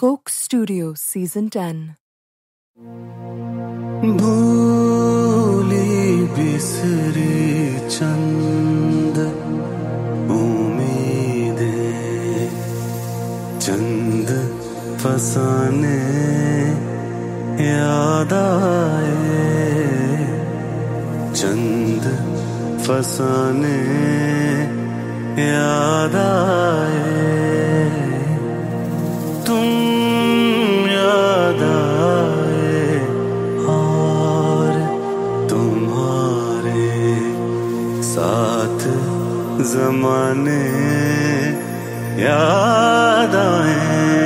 Coke Studio Season 10. भूली बिसरी चंद उम्मीदें, चंद फसाने याद आए, चंद फसाने याद आए, तुम याद आए और तुम्हारे साथ ज़माने याद आए।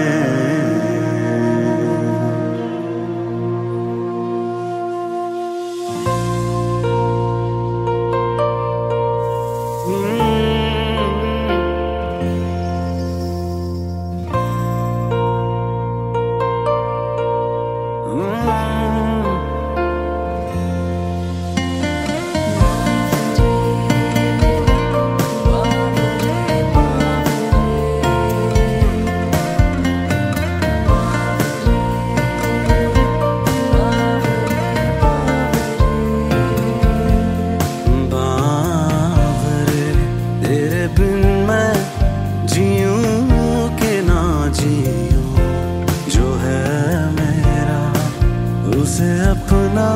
उसे अपना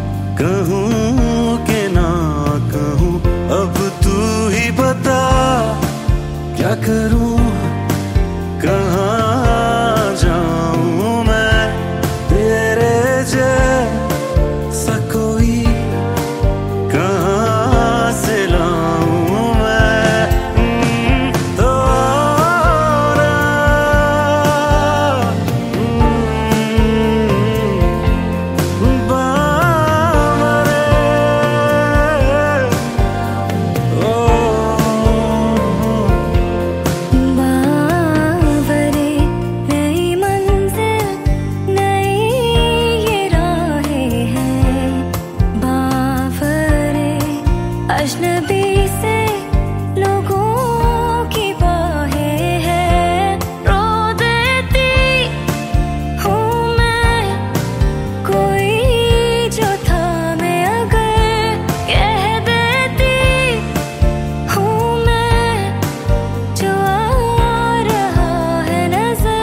कहूँ कि ना कहूँ, अब तू ही बता क्या करूँ, कहाँ जाऊँ मैं, तेरे जैसा कोई कहाँ से लाऊँ मैं, तो अजनबी से लोगों की बाहें हैं, रो देती हूँ मैं कोई जो था मैं अगर कह देती हूँ मैं जो आ रहा है नजर।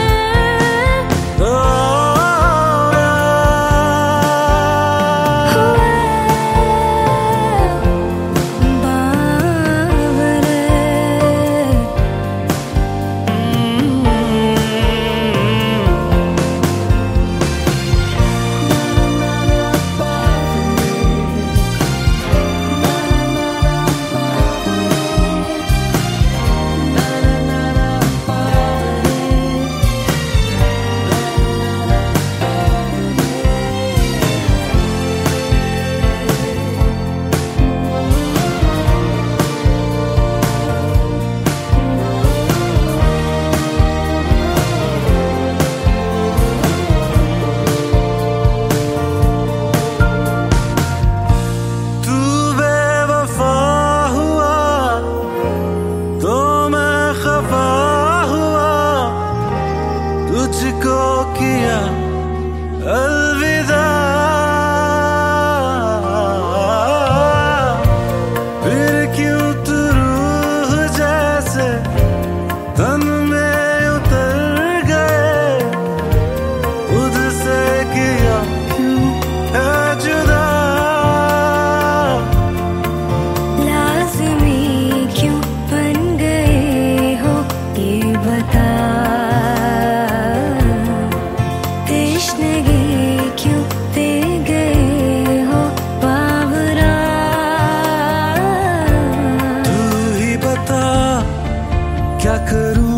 तुझको किया अलविदा, फिर क्यों तू रूह जैसे तन में उतर गए, खुद से किया क्यों है जुदा, लाज़मी क्यों बन गए हो ये बता, क्यों दे गए हो बावरा, तू ही बता क्या करूं।